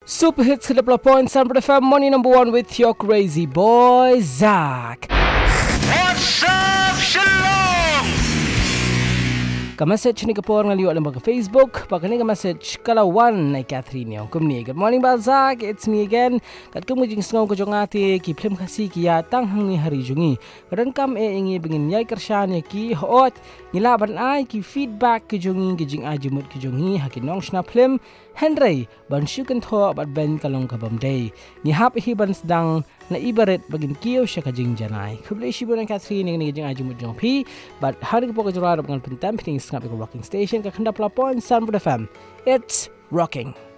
Super Hits 90.9 FM, money number one with your crazy boy, Zach. What's up, Shalom? Ka-message ni kapor nga liwa lang ba ka Facebook. Pagka ni ka-message kalawan na Catherine yung kumni. Good morning ba, Zach? It's me again. Kat kumujing sngaw ko jong ati, kiplim kasi kiyatang hang ni hari jungi. Karan kam ingi bingin yay karsyan ya ki hoot. Nilaban ay ki feedback ki jungi ki jing ajimut ki jungi hakinong snaplim. Henry, ban syukan to abat ben kalong kabamday. Ni happy hibans dang na ibaret bagin kiyo siya kajing janay. Kublay siya ng Catherine ng naging ajimut jong pi. But hari ko po kajararap ng pintam pining snap ko rocking station kakanda plapon San FM. It's rocking.